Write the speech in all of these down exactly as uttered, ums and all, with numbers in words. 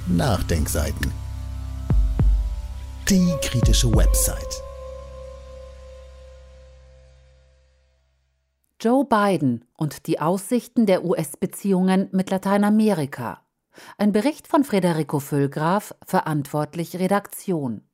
Nachdenkseiten. Die kritische Website. Joe Biden und die Aussichten der U S-Beziehungen mit Lateinamerika. Ein Bericht von Federico Füllgraf, verantwortlich Redaktion.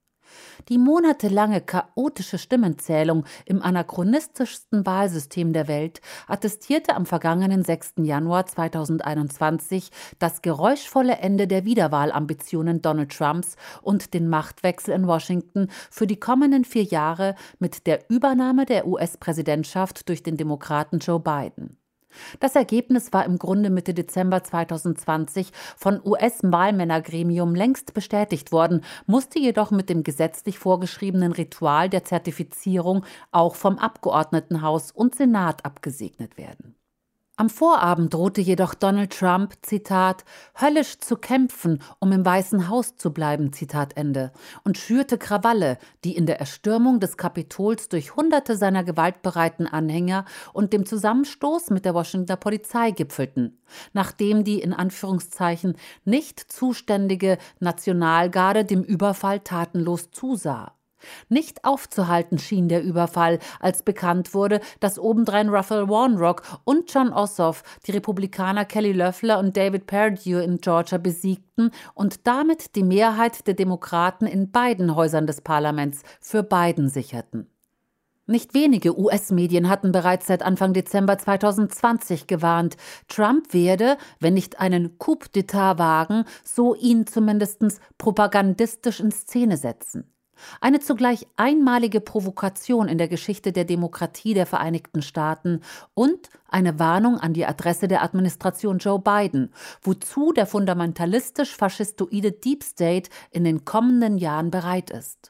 Die monatelange chaotische Stimmenzählung im anachronistischsten Wahlsystem der Welt attestierte am vergangenen sechsten Januar zweitausendeinundzwanzig das geräuschvolle Ende der Wiederwahlambitionen Donald Trumps und den Machtwechsel in Washington für die kommenden vier Jahre mit der Übernahme der U S-Präsidentschaft durch den Demokraten Joe Biden. Das Ergebnis war im Grunde Mitte Dezember zweitausendzwanzig von U S-Wahlmännergremium längst bestätigt worden, musste jedoch mit dem gesetzlich vorgeschriebenen Ritual der Zertifizierung auch vom Abgeordnetenhaus und Senat abgesegnet werden. Am Vorabend drohte jedoch Donald Trump, Zitat, höllisch zu kämpfen, um im Weißen Haus zu bleiben, Zitat Ende, und schürte Krawalle, die in der Erstürmung des Kapitols durch Hunderte seiner gewaltbereiten Anhänger und dem Zusammenstoß mit der Washingtoner Polizei gipfelten, nachdem die in Anführungszeichen nicht zuständige Nationalgarde dem Überfall tatenlos zusah. Nicht aufzuhalten schien der Überfall, als bekannt wurde, dass obendrein Raphael Warnock und Jon Ossoff die Republikaner Kelly Loeffler und David Perdue in Georgia besiegten und damit die Mehrheit der Demokraten in beiden Häusern des Parlaments für Biden sicherten. Nicht wenige U S-Medien hatten bereits seit Anfang Dezember zweitausendzwanzig gewarnt, Trump werde, wenn nicht einen Coup d'État wagen, so ihn zumindest propagandistisch in Szene setzen. Eine zugleich einmalige Provokation in der Geschichte der Demokratie der Vereinigten Staaten und eine Warnung an die Adresse der Administration Joe Biden, wozu der fundamentalistisch-faschistoide Deep State in den kommenden Jahren bereit ist.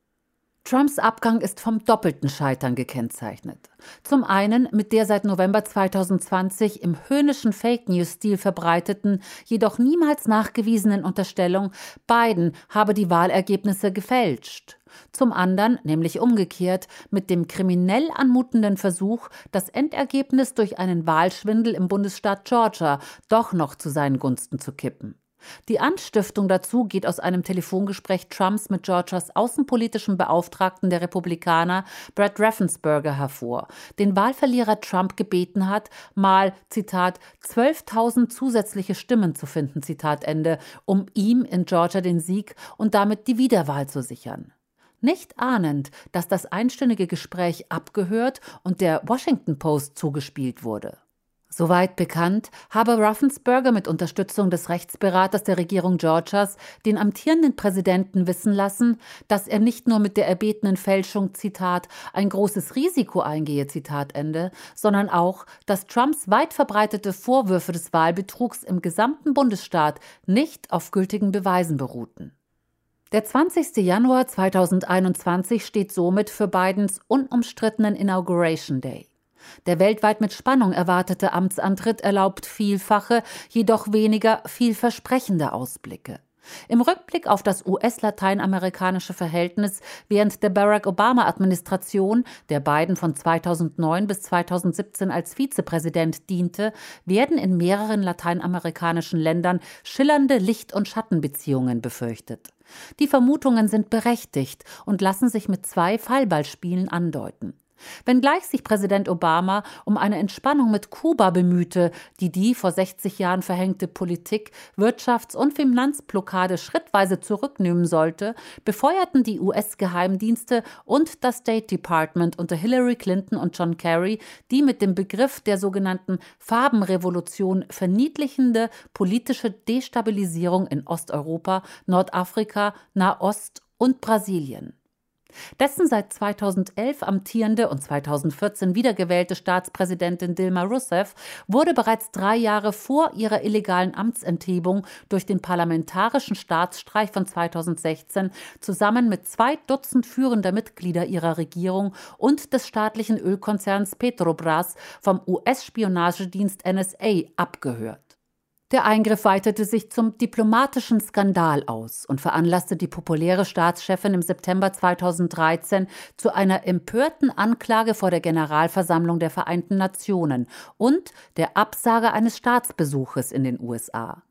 Trumps Abgang ist vom doppelten Scheitern gekennzeichnet. Zum einen mit der seit November zweitausendzwanzig im höhnischen Fake-News-Stil verbreiteten, jedoch niemals nachgewiesenen Unterstellung, Biden habe die Wahlergebnisse gefälscht. Zum anderen, nämlich umgekehrt, mit dem kriminell anmutenden Versuch, das Endergebnis durch einen Wahlschwindel im Bundesstaat Georgia doch noch zu seinen Gunsten zu kippen. Die Anstiftung dazu geht aus einem Telefongespräch Trumps mit Georgias außenpolitischen Beauftragten der Republikaner Brad Raffensperger hervor, den Wahlverlierer Trump gebeten hat, mal, Zitat, zwölftausend zusätzliche Stimmen zu finden, Zitat Ende, um ihm in Georgia den Sieg und damit die Wiederwahl zu sichern. Nicht ahnend, dass das einstündige Gespräch abgehört und der Washington Post zugespielt wurde. Soweit bekannt, habe Raffensperger mit Unterstützung des Rechtsberaters der Regierung Georgias den amtierenden Präsidenten wissen lassen, dass er nicht nur mit der erbetenen Fälschung, Zitat, ein großes Risiko eingehe, Zitat Ende, sondern auch, dass Trumps weit verbreitete Vorwürfe des Wahlbetrugs im gesamten Bundesstaat nicht auf gültigen Beweisen beruhten. Der zwanzigste Januar zweitausendeinundzwanzig steht somit für Bidens unumstrittenen Inauguration Day. Der weltweit mit Spannung erwartete Amtsantritt erlaubt vielfache, jedoch weniger vielversprechende Ausblicke. Im Rückblick auf das U S-lateinamerikanische Verhältnis während der Barack-Obama-Administration, der Biden von zweitausendneun bis zweitausendsiebzehn als Vizepräsident diente, werden in mehreren lateinamerikanischen Ländern schillernde Licht- und Schattenbeziehungen befürchtet. Die Vermutungen sind berechtigt und lassen sich mit zwei Fallbeispielen andeuten. Wenngleich sich Präsident Obama um eine Entspannung mit Kuba bemühte, die die vor sechzig Jahren verhängte Politik-, Wirtschafts- und Finanzblockade schrittweise zurücknehmen sollte, befeuerten die U S-Geheimdienste und das State Department unter Hillary Clinton und John Kerry die mit dem Begriff der sogenannten Farbenrevolution verniedlichende politische Destabilisierung in Osteuropa, Nordafrika, Nahost und Brasilien. Dessen seit zweitausendelf amtierende und zweitausendvierzehn wiedergewählte Staatspräsidentin Dilma Rousseff wurde bereits drei Jahre vor ihrer illegalen Amtsenthebung durch den parlamentarischen Staatsstreich von zweitausendsechzehn zusammen mit zwei Dutzend führender Mitglieder ihrer Regierung und des staatlichen Ölkonzerns Petrobras vom U S-Spionagedienst N S A abgehört. Der Eingriff weitete sich zum diplomatischen Skandal aus und veranlasste die populäre Staatschefin im September zweitausenddreizehn zu einer empörten Anklage vor der Generalversammlung der Vereinten Nationen und der Absage eines Staatsbesuches in den U S A.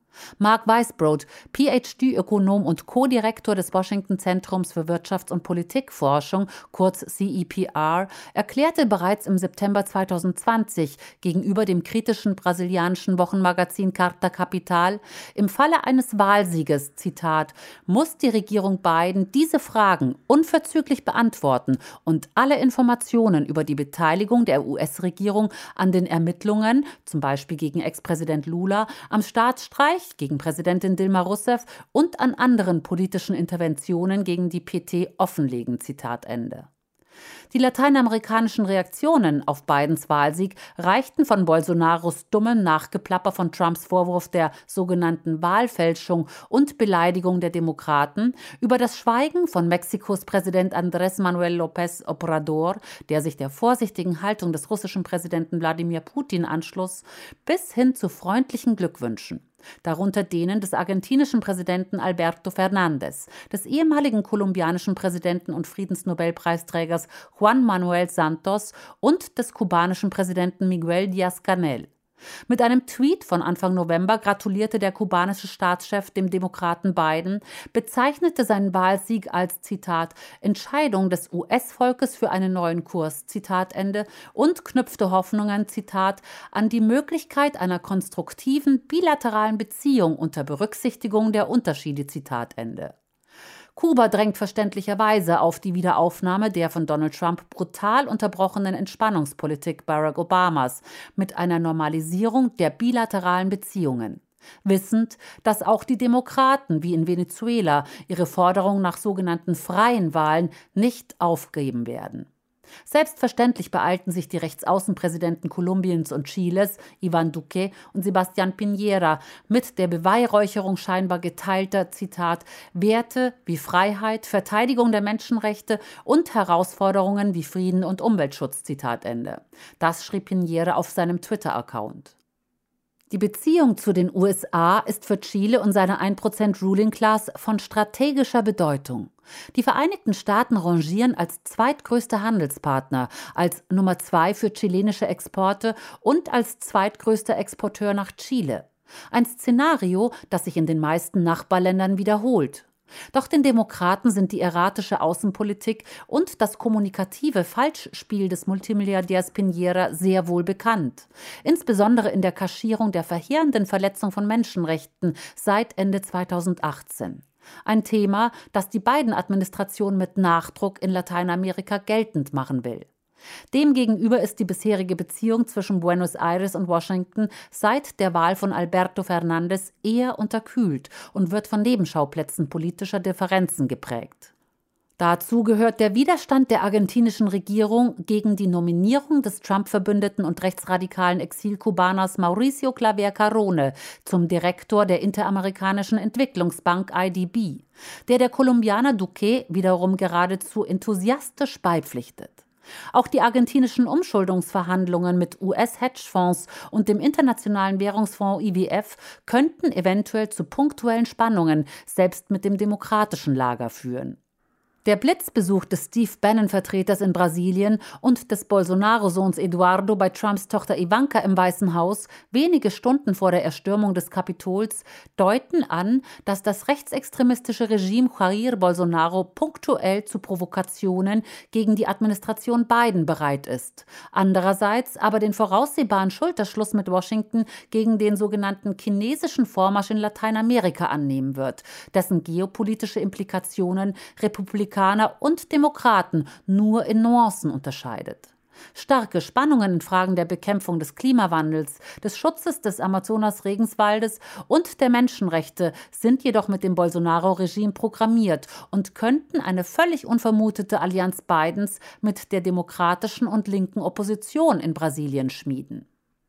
Mark Weisbrod, P H D-Ökonom und Co-Direktor des Washington Zentrums für Wirtschafts- und Politikforschung, kurz C E P R, erklärte bereits im September zweitausendzwanzig gegenüber dem kritischen brasilianischen Wochenmagazin Carta Capital, im Falle eines Wahlsieges, Zitat, muss die Regierung Biden diese Fragen unverzüglich beantworten und alle Informationen über die Beteiligung der U S-Regierung an den Ermittlungen, zum Beispiel gegen Ex-Präsident Lula, am Staatsstreich, gegen Präsidentin Dilma Rousseff und an anderen politischen Interventionen gegen die P T offenlegen, Zitat Ende. Die lateinamerikanischen Reaktionen auf Bidens Wahlsieg reichten von Bolsonaros dummem Nachgeplapper von Trumps Vorwurf der sogenannten Wahlfälschung und Beleidigung der Demokraten über das Schweigen von Mexikos Präsident Andrés Manuel López Obrador, der sich der vorsichtigen Haltung des russischen Präsidenten Wladimir Putin anschloss, bis hin zu freundlichen Glückwünschen. Darunter denen des argentinischen Präsidenten Alberto Fernández, des ehemaligen kolumbianischen Präsidenten und Friedensnobelpreisträgers Juan Manuel Santos und des kubanischen Präsidenten Miguel Díaz-Canel. Mit einem Tweet von Anfang November gratulierte der kubanische Staatschef dem Demokraten Biden, bezeichnete seinen Wahlsieg als, Zitat, Entscheidung des U S-Volkes für einen neuen Kurs, Zitat Ende, und knüpfte Hoffnungen, Zitat, an die Möglichkeit einer konstruktiven bilateralen Beziehung unter Berücksichtigung der Unterschiede, Zitat Ende. Kuba drängt verständlicherweise auf die Wiederaufnahme der von Donald Trump brutal unterbrochenen Entspannungspolitik Barack Obamas mit einer Normalisierung der bilateralen Beziehungen. Wissend, dass auch die Demokraten wie in Venezuela ihre Forderung nach sogenannten freien Wahlen nicht aufgeben werden. Selbstverständlich beeilten sich die Rechtsaußenpräsidenten Kolumbiens und Chiles, Iván Duque und Sebastián Piñera, mit der Beweihräucherung scheinbar geteilter, Zitat, Werte wie Freiheit, Verteidigung der Menschenrechte und Herausforderungen wie Frieden und Umweltschutz, Zitat Ende. Das schrieb Piñera auf seinem Twitter-Account. Die Beziehung zu den U S A ist für Chile und seine ein Prozent Ruling Class von strategischer Bedeutung. Die Vereinigten Staaten rangieren als zweitgrößter Handelspartner, als Nummer zwei für chilenische Exporte und als zweitgrößter Exporteur nach Chile. Ein Szenario, das sich in den meisten Nachbarländern wiederholt. Doch den Demokraten sind die erratische Außenpolitik und das kommunikative Falschspiel des Multimilliardärs Piñera sehr wohl bekannt. Insbesondere in der Kaschierung der verheerenden Verletzung von Menschenrechten seit Ende zweitausendachtzehn. Ein Thema, das die Biden-Administration mit Nachdruck in Lateinamerika geltend machen will. Demgegenüber ist die bisherige Beziehung zwischen Buenos Aires und Washington seit der Wahl von Alberto Fernández eher unterkühlt und wird von Nebenschauplätzen politischer Differenzen geprägt. Dazu gehört der Widerstand der argentinischen Regierung gegen die Nominierung des Trump-Verbündeten und rechtsradikalen Exilkubaners Mauricio Claver Carone zum Direktor der Interamerikanischen Entwicklungsbank I D B, der der Kolumbianer Duque wiederum geradezu enthusiastisch beipflichtet. Auch die argentinischen Umschuldungsverhandlungen mit U S-Hedgefonds und dem Internationalen Währungsfonds I W F könnten eventuell zu punktuellen Spannungen selbst mit dem demokratischen Lager führen. Der Blitzbesuch des Steve Bannon-Vertreters in Brasilien und des Bolsonaro-Sohns Eduardo bei Trumps Tochter Ivanka im Weißen Haus wenige Stunden vor der Erstürmung des Kapitols deuten an, dass das rechtsextremistische Regime Jair Bolsonaro punktuell zu Provokationen gegen die Administration Biden bereit ist. Andererseits aber den voraussehbaren Schulterschluss mit Washington gegen den sogenannten chinesischen Vormarsch in Lateinamerika annehmen wird, dessen geopolitische Implikationen Republikaner und Demokraten nur in Nuancen unterscheidet. Starke Spannungen in Fragen der Bekämpfung des Klimawandels, des Schutzes des Amazonas-Regenswaldes und der Menschenrechte sind jedoch mit dem Bolsonaro-Regime programmiert und könnten eine völlig unvermutete Allianz Bidens mit der demokratischen und linken Opposition in Brasilien schmieden.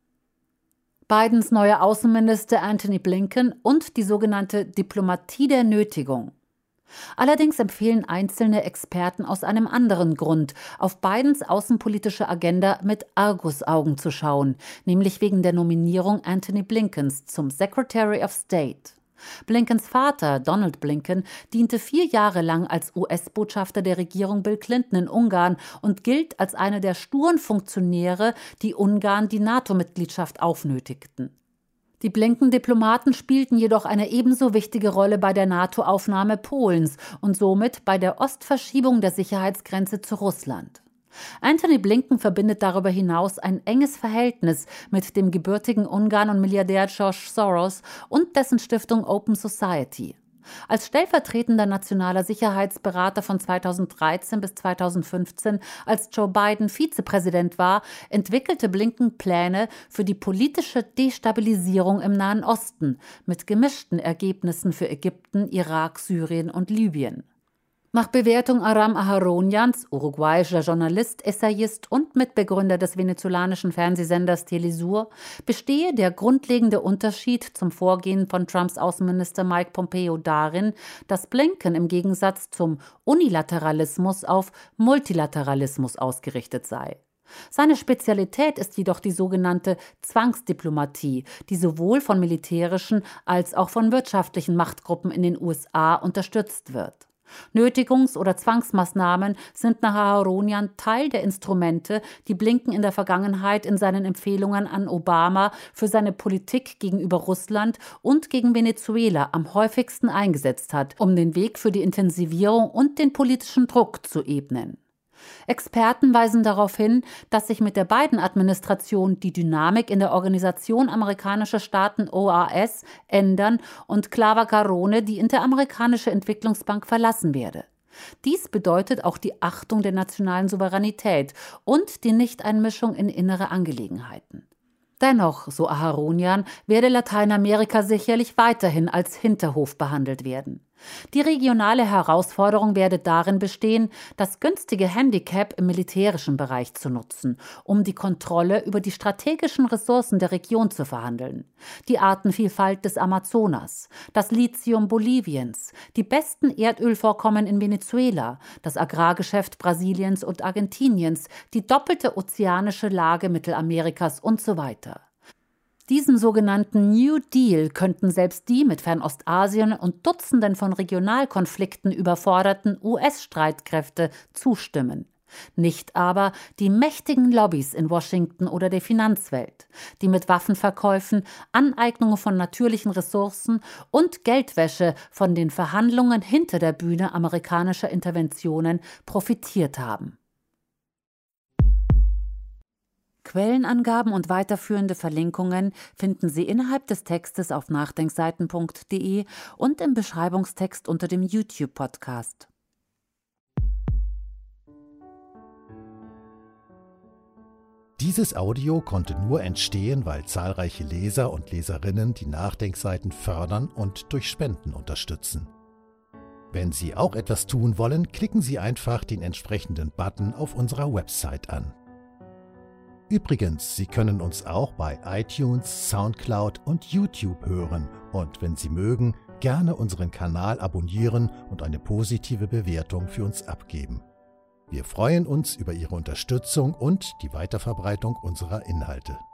Bidens neuer Außenminister Antony Blinken und die sogenannte Diplomatie der Nötigung. Allerdings empfehlen einzelne Experten aus einem anderen Grund, auf Bidens außenpolitische Agenda mit Argusaugen zu schauen, nämlich wegen der Nominierung Antony Blinkens zum Secretary of State. Blinkens Vater, Donald Blinken, diente vier Jahre lang als U S-Botschafter der Regierung Bill Clinton in Ungarn und gilt als einer der sturen Funktionäre, die Ungarn die NATO-Mitgliedschaft aufnötigten. Die Blinken-Diplomaten spielten jedoch eine ebenso wichtige Rolle bei der NATO-Aufnahme Polens und somit bei der Ostverschiebung der Sicherheitsgrenze zu Russland. Antony Blinken verbindet darüber hinaus ein enges Verhältnis mit dem gebürtigen Ungarn und Milliardär George Soros und dessen Stiftung Open Society. Als stellvertretender nationaler Sicherheitsberater von zweitausenddreizehn bis zweitausendfünfzehn, als Joe Biden Vizepräsident war, entwickelte Blinken Pläne für die politische Destabilisierung im Nahen Osten mit gemischten Ergebnissen für Ägypten, Irak, Syrien und Libyen. Nach Bewertung Aram Aharonians, uruguayischer Journalist, Essayist und Mitbegründer des venezolanischen Fernsehsenders Telesur, bestehe der grundlegende Unterschied zum Vorgehen von Trumps Außenminister Mike Pompeo darin, dass Blinken im Gegensatz zum Unilateralismus auf Multilateralismus ausgerichtet sei. Seine Spezialität ist jedoch die sogenannte Zwangsdiplomatie, die sowohl von militärischen als auch von wirtschaftlichen Machtgruppen in den U S A unterstützt wird. Nötigungs- oder Zwangsmaßnahmen sind nach Aharonian Teil der Instrumente, die Blinken in der Vergangenheit in seinen Empfehlungen an Obama für seine Politik gegenüber Russland und gegen Venezuela am häufigsten eingesetzt hat, um den Weg für die Intensivierung und den politischen Druck zu ebnen. Experten weisen darauf hin, dass sich mit der Biden-Administration die Dynamik in der Organisation amerikanischer Staaten O A S ändern und Clava Carone die Interamerikanische Entwicklungsbank verlassen werde. Dies bedeutet auch die Achtung der nationalen Souveränität und die Nichteinmischung in innere Angelegenheiten. Dennoch, so Aharonian, werde Lateinamerika sicherlich weiterhin als Hinterhof behandelt werden. Die regionale Herausforderung werde darin bestehen, das günstige Handicap im militärischen Bereich zu nutzen, um die Kontrolle über die strategischen Ressourcen der Region zu verhandeln. Die Artenvielfalt des Amazonas, das Lithium Boliviens, die besten Erdölvorkommen in Venezuela, das Agrargeschäft Brasiliens und Argentiniens, die doppelte ozeanische Lage Mittelamerikas und so weiter. Diesem sogenannten New Deal könnten selbst die mit Fernostasien und Dutzenden von Regionalkonflikten überforderten U S-Streitkräfte zustimmen. Nicht aber die mächtigen Lobbys in Washington oder der Finanzwelt, die mit Waffenverkäufen, Aneignung von natürlichen Ressourcen und Geldwäsche von den Verhandlungen hinter der Bühne amerikanischer Interventionen profitiert haben. Quellenangaben und weiterführende Verlinkungen finden Sie innerhalb des Textes auf nachdenkseiten punkt de und im Beschreibungstext unter dem YouTube-Podcast. Dieses Audio konnte nur entstehen, weil zahlreiche Leser und Leserinnen die Nachdenkseiten fördern und durch Spenden unterstützen. Wenn Sie auch etwas tun wollen, klicken Sie einfach den entsprechenden Button auf unserer Website an. Übrigens, Sie können uns auch bei iTunes, Soundcloud und YouTube hören und wenn Sie mögen, gerne unseren Kanal abonnieren und eine positive Bewertung für uns abgeben. Wir freuen uns über Ihre Unterstützung und die Weiterverbreitung unserer Inhalte.